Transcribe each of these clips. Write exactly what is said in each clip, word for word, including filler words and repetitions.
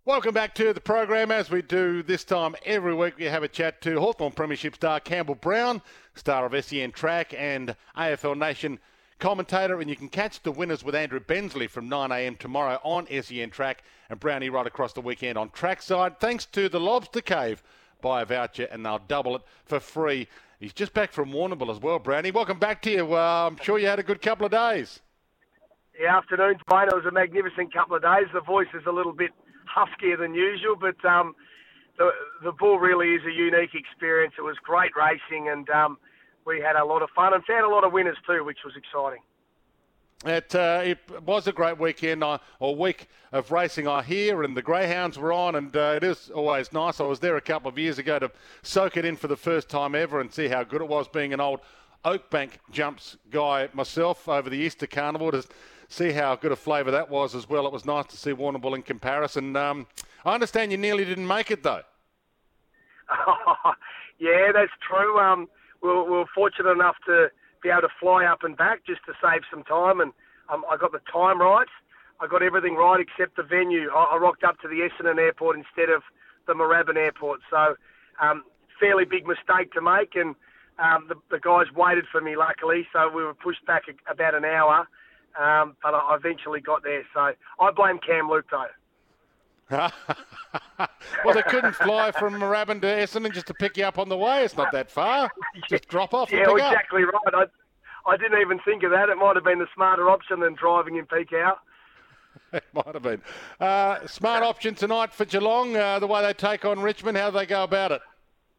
Welcome back to the program. As we do this time every week, we have a chat to Hawthorn Premiership star Campbell Brown, star of S E N Track and A F L Nation commentator. And you can catch the winners with Andrew Bensley from nine a.m. tomorrow on S E N Track, and Brownie right across the weekend on Trackside. Thanks to the Lobster Cave. Buy a voucher and they'll double it for free. He's just back from Warrnambool as well, Brownie. Welcome back to you. Uh, I'm sure you had a good couple of days. Yeah, afternoon, Dwayne. It was a magnificent couple of days. The voice is a little bit huskier than usual, but um, the the bull really is a unique experience. It was great racing, and um, we had a lot of fun and found a lot of winners too, which was exciting. It, uh, it was a great weekend, uh, or week of racing, I hear, and the greyhounds were on, and uh, it is always nice. I was there a couple of years ago to soak it in for the first time ever and see how good it was, being an old Oakbank jumps guy myself over the Easter Carnival, to see how good a flavour that was as well. It was nice to see Warrnambool in comparison. Um, I understand you nearly didn't make it, though. Yeah, that's true. Um, we, were, we were fortunate enough to be able to fly up and back just to save some time, and um, I got the time right. I got everything right except the venue. I, I rocked up to the Essendon Airport instead of the Moorabbin Airport, so um, fairly big mistake to make, and um, the, the guys waited for me, luckily, so we were pushed back a, about an hour. Um, but I eventually got there, so I blame Cam Luke, though. Well, they couldn't fly from Moorabbin to Essendon just to pick you up on the way. It's not that far. Just drop off and yeah, pick exactly up. right. I, I didn't even think of that. It might have been the smarter option than driving in peak hour. It might have been. Uh, smart option tonight for Geelong, uh, the way they take on Richmond. How do they go about it?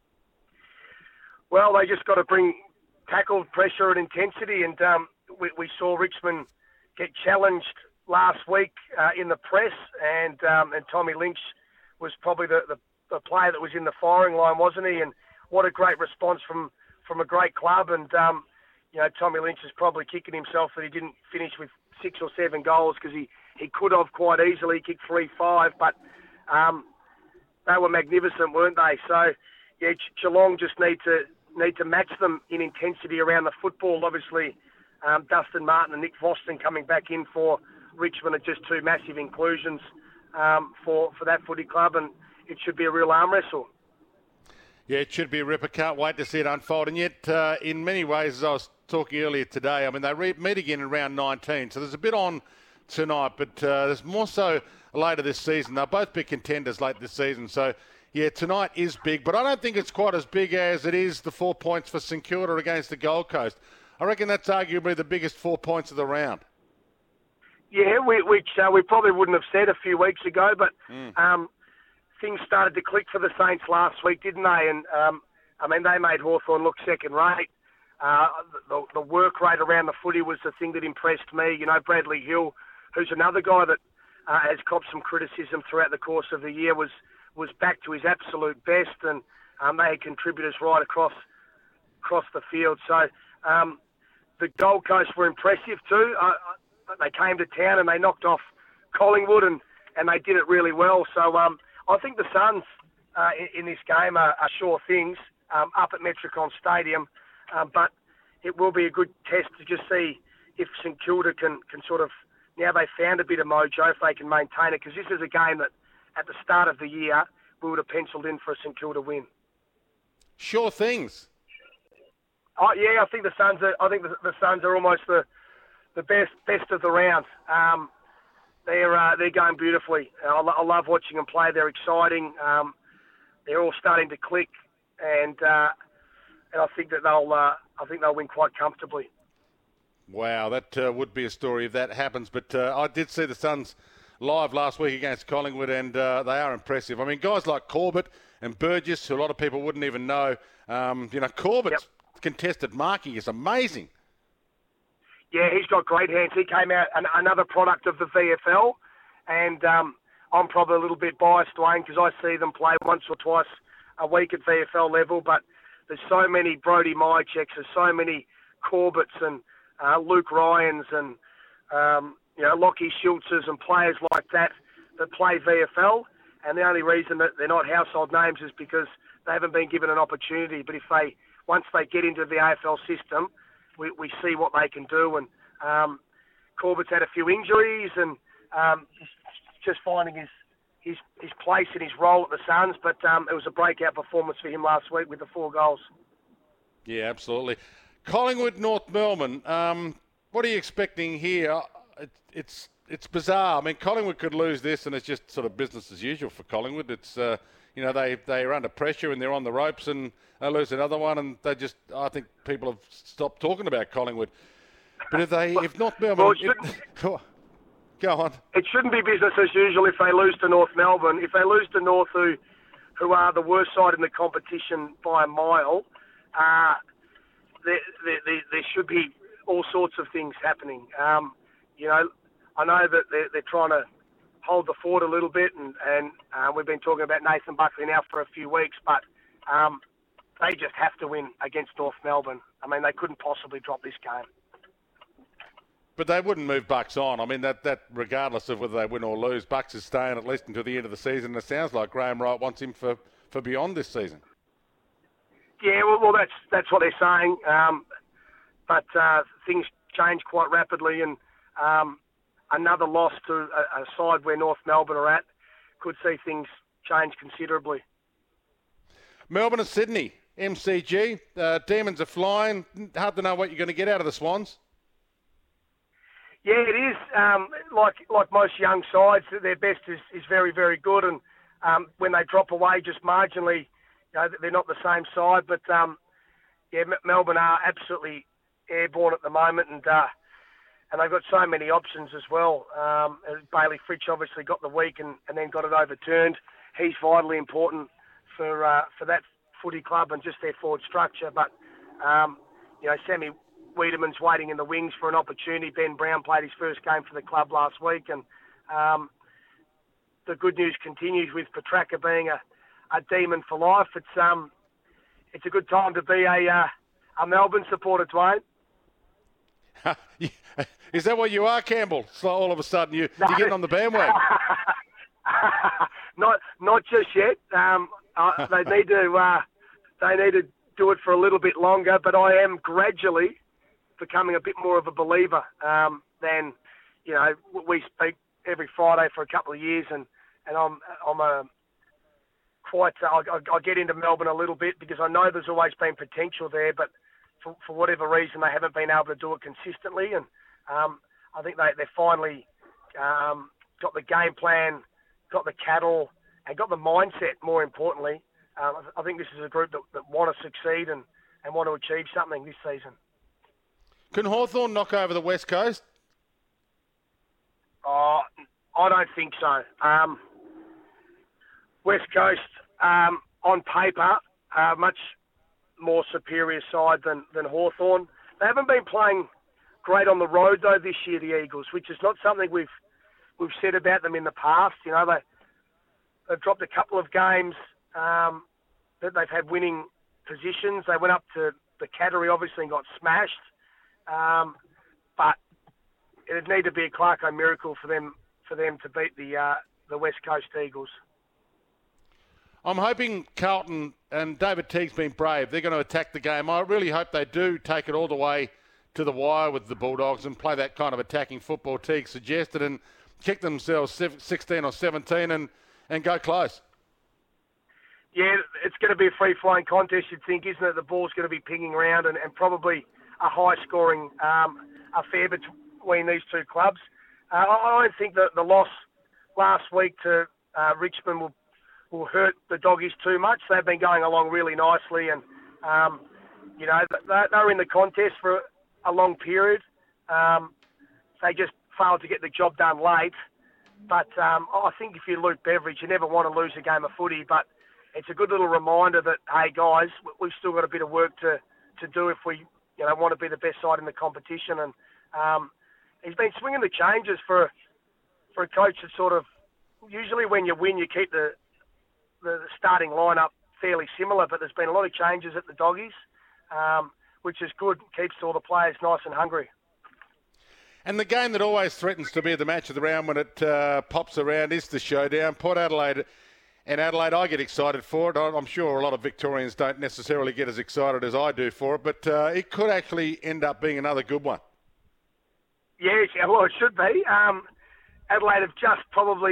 Well, they just got to bring tackle, pressure and intensity, and um, we, we saw Richmond get challenged last week uh, in the press, and um, and Tommy Lynch was probably the, the, the player that was in the firing line, wasn't he? And what a great response from, from a great club. And, um, you know, Tommy Lynch is probably kicking himself that he didn't finish with six or seven goals, because he, he could have quite easily. He kicked three five, but um, they were magnificent, weren't they? So, yeah, Geelong just need to need to match them in intensity around the football. Obviously, Um, Dustin Martin and Nick Voston coming back in for Richmond are just two massive inclusions um, for, for that footy club, and it should be a real arm wrestle. Yeah, it should be a ripper. Can't wait to see it unfold. And yet, uh, in many ways, as I was talking earlier today, I mean, they re- meet again in round nineteen, so there's a bit on tonight, but uh, there's more so later this season. They'll both be contenders late this season, so yeah, tonight is big, but I don't think it's quite as big as it is the four points for St Kilda against the Gold Coast. I reckon that's arguably the biggest four points of the round. Yeah, we, which uh, we probably wouldn't have said a few weeks ago, but mm. um, things started to click for the Saints last week, didn't they? And, um, I mean, they made Hawthorn look second-rate. Uh, the, the work rate around the footy was the thing that impressed me. You know, Bradley Hill, who's another guy that uh, has copped some criticism throughout the course of the year, was, was back to his absolute best, and um, they had contributors right across across the field. So, um, the Gold Coast were impressive too. Uh, they came to town and they knocked off Collingwood, and, and they did it really well. So um, I think the Suns uh, in, in this game are, are sure things um, up at Metricon Stadium. Um, but it will be a good test to just see if St Kilda can, can sort of, now they've found a bit of mojo, if they can maintain it, because this is a game that at the start of the year we would have penciled in for a St Kilda win. Sure things. Oh, yeah, I think the Suns are. I think the, the Suns are almost the the best best of the round. Um, they're uh, they're going beautifully. I, lo- I love watching them play. They're exciting. Um, they're all starting to click, and uh, and I think that they'll uh, I think they'll win quite comfortably. Wow, that uh, would be a story if that happens. But uh, I did see the Suns live last week against Collingwood, and uh, they are impressive. I mean, guys like Corbett and Burgess, who a lot of people wouldn't even know. Um, you know, Corbett's yep. contested marking is amazing. Yeah, he's got great hands. He came out an, another product of the V F L, and um, I'm probably a little bit biased, Dwayne, because I see them play once or twice a week at V F L level, but there's so many Brody Mycheks, there's so many Corbetts and uh, Luke Ryans and um, you know, Lockie Schultzes and players like that that play V F L, and the only reason that they're not household names is because they haven't been given an opportunity. But if they, once they get into the A F L system, we, we see what they can do. And um, Corbett's had a few injuries, and um, just, just finding his his his place and his role at the Suns, but um, it was a breakout performance for him last week with the four goals. Yeah, absolutely. Collingwood, North Melbourne. Um, what are you expecting here? It, it's it's bizarre. I mean, Collingwood could lose this, and it's just sort of business as usual for Collingwood. It's uh, you know they they are under pressure and they're on the ropes, and they lose another one, and they just I think people have stopped talking about Collingwood. But if they if North Melbourne, well, if, go on. It shouldn't be business as usual if they lose to North Melbourne. If they lose to North, who who are the worst side in the competition by a mile, uh, there, there, there, there should be all sorts of things happening. Um, you know, I know that they're, they're trying to hold the fort a little bit, and, and uh, we've been talking about Nathan Buckley now for a few weeks, but um, they just have to win against North Melbourne. I mean, they couldn't possibly drop this game. But they wouldn't move Bucks on. I mean, that, that regardless of whether they win or lose, Bucks is staying at least until the end of the season. It sounds like Graham Wright wants him for, for beyond this season. Yeah, well, well that's that's what they're saying. Um, but uh, things change quite rapidly, and um, another loss to a, a side where North Melbourne are at could see things change considerably. Melbourne and Sydney, M C G. Uh, Demons are flying. Hard to know what you're going to get out of the Swans. Yeah, it is. Um, like like most young sides, their best is, is very, very good. And um, when they drop away just marginally, you know, they're not the same side. But, um, yeah, M- Melbourne are absolutely airborne at the moment. And uh, and they've got so many options as well. Um, Bailey Fritsch obviously got the week and, and then got it overturned. He's vitally important for uh, for that footy club and just their forward structure. But, um, you know, Sammy Wiedemann's waiting in the wings for an opportunity. Ben Brown played his first game for the club last week, and um, the good news continues with Petracca being a, a demon for life. It's um, it's a good time to be a uh, a Melbourne supporter, Dwayne. Is that what you are, Campbell? So all of a sudden you no. you're getting on the bandwagon. not not just yet. Um, uh, they need to uh, they need to do it for a little bit longer, but I am gradually becoming a bit more of a believer um, than, you know, we speak every Friday for a couple of years, and, and I'm I'm a quite uh, I, I get into Melbourne a little bit because I know there's always been potential there, but for, for whatever reason they haven't been able to do it consistently, and um, I think they they finally um, got the game plan, got the cattle, and got the mindset. More importantly, um, I think this is a group that, that want to succeed and, and want to achieve something this season. Can Hawthorn knock over the West Coast? Oh, I don't think so. Um, West Coast, um, on paper, are much more superior side than, than Hawthorn. They haven't been playing great on the road, though, this year, the Eagles, which is not something we've we've said about them in the past. You know, they, they've dropped a couple of games um, that they've had winning positions. They went up to the Cattery, obviously, and got smashed. Um, but it'd need to be a Clarko miracle for them for them to beat the uh, the West Coast Eagles. I'm hoping Carlton and David Teague's been brave. They're going to attack the game. I really hope they do take it all the way to the wire with the Bulldogs and play that kind of attacking football Teague suggested and kick themselves sixteen or seventeen and, and go close. Yeah, it's going to be a free-flowing contest, you'd think, isn't it? The ball's going to be pinging around and, and probably a high-scoring um, affair between these two clubs. Uh, I don't think that the loss last week to uh, Richmond will will hurt the Doggies too much. They've been going along really nicely, and um, you know they, they were in the contest for a long period. Um, they just failed to get the job done late. But um, I think if you're Luke Beveridge, you never want to lose a game of footy. But it's a good little reminder that, hey guys, we've still got a bit of work to, to do if we you know want to be the best side in the competition. And um, he's been swinging the changes for for a coach that sort of usually when you win you keep the the starting lineup fairly similar, but there's been a lot of changes at the Doggies, um, which is good. Keeps all the players nice and hungry. And the game that always threatens to be the match of the round when it uh, pops around is the showdown. Port Adelaide and Adelaide, I get excited for it. I'm sure a lot of Victorians don't necessarily get as excited as I do for it, but uh, it could actually end up being another good one. Yes, well, it should be. Um, Adelaide have just probably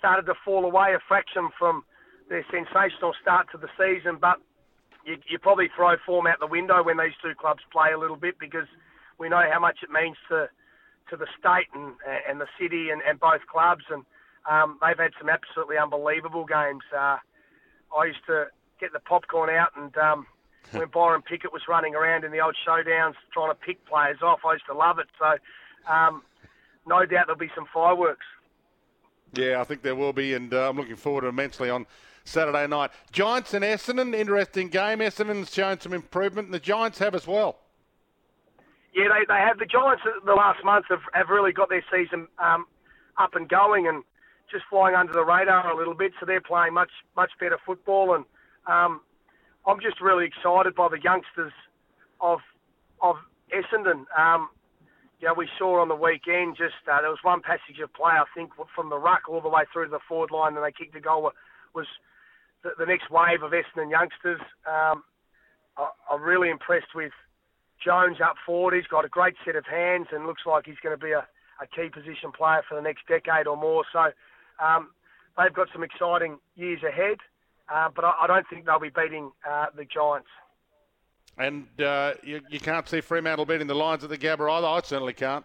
started to fall away a fraction from their sensational start to the season, but you, you probably throw form out the window when these two clubs play a little bit, because we know how much it means to to the state and and the city and, and both clubs, and um, they've had some absolutely unbelievable games. Uh, I used to get the popcorn out, and um, when Byron Pickett was running around in the old showdowns trying to pick players off, I used to love it. So um, no doubt there'll be some fireworks. Yeah, I think there will be, and uh, I'm looking forward to immensely on Saturday night. Giants and Essendon, interesting game. Essendon's shown some improvement, and the Giants have as well. Yeah, they, they have. The Giants the last month have, have really got their season um, up and going and just flying under the radar a little bit, so they're playing much, much better football, and um, I'm just really excited by the youngsters of of Essendon. Um, you know, we saw on the weekend just uh, there was one passage of play, I think, from the ruck all the way through to the forward line, and they kicked a goal. Was the, the next wave of Essendon youngsters. Um, I, I'm really impressed with Jones up forward. He's got a great set of hands and looks like he's going to be a, a key position player for the next decade or more. So um, they've got some exciting years ahead, uh, but I, I don't think they'll be beating uh, the Giants. And uh, you, you can't see Fremantle beating the Lions at the Gabba either. I certainly can't.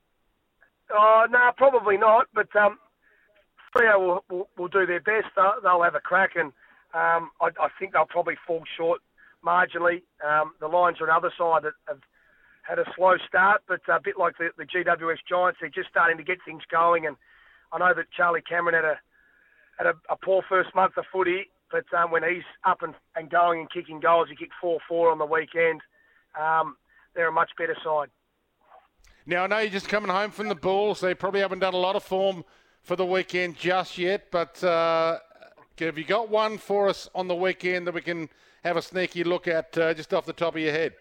Oh, no, probably not. But um, Freo will, will, will do their best. They'll, they'll have a crack, and um, I, I think they'll probably fall short marginally. Um, the Lions are another side that have had a slow start, but a bit like the, the G W S Giants, they're just starting to get things going. And I know that Charlie Cameron had a had a, a poor first month of footy, but um, when he's up and, and going and kicking goals, he kicked four four on the weekend. Um, they're a much better side. Now, I know you're just coming home from the Bulls. They probably haven't done a lot of form for the weekend just yet, but uh, have you got one for us on the weekend that we can have a sneaky look at uh, just off the top of your head?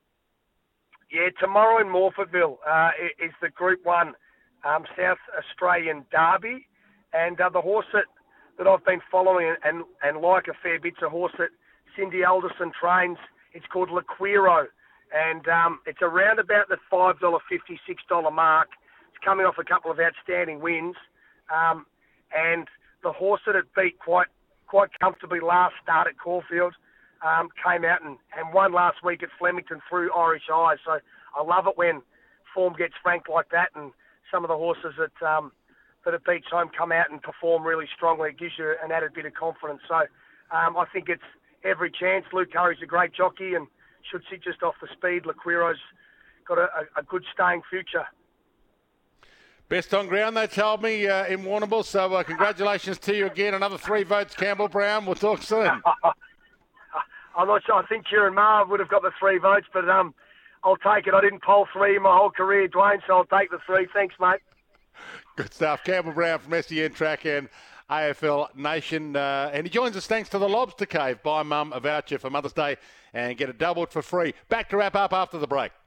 Yeah, tomorrow in Morphettville uh, is the Group one um, South Australian Derby, and uh, the horse that, that I've been following and, and, and like a fair bit's a horse that Cindy Alderson trains. It's called Laquiro, and um, it's around about the five dollars fifty, six dollars mark. It's coming off a couple of outstanding wins, um, and the horse that it beat quite quite comfortably last start at Caulfield um, came out and, and won last week at Flemington through Irish Eyes. So I love it when form gets ranked like that, and some of the horses that um, that it beats home come out and perform really strongly. It gives you an added bit of confidence. So um, I think it's every chance. Luke Curry's a great jockey and should sit just off the speed. Laquiro's got a, a, a good staying future. Best on ground, they told me, uh, in Warrnambool. So uh, congratulations to you again. Another three votes, Campbell Brown. We'll talk soon. I'm not sure. I think Kieran Marv would have got the three votes, but um, I'll take it. I didn't poll three in my whole career, Dwayne, so I'll take the three. Thanks, mate. Good stuff. Campbell Brown from S E N Track and A F L Nation. Uh, and he joins us thanks to the Lobster Cave. Buy Mum a voucher for Mother's Day and get it doubled for free. Back to wrap up after the break.